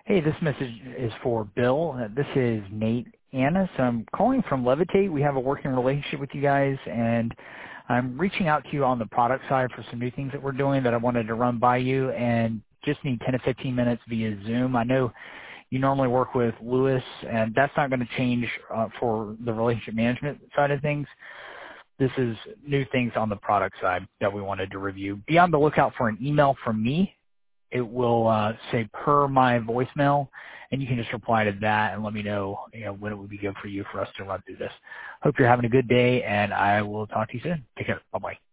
Hey, this message is for Bill. This is Nate Annis. I'm calling from Levitate. We have a working relationship with you guys, and I'm reaching out to you on the product side for some new things that we're doing that I wanted to run by you, and just need 10 to 15 minutes via Zoom. I know you normally work with Lewis, and that's not going to change for the relationship management side of things. This is new things on the product side that we wanted to review. Be on the lookout for an email from me. It will say per my voicemail, and you can just reply to that and let me know, when it would be good for you for us to run through this. Hope you're having a good day, and I will talk to you soon. Take care. Bye-bye.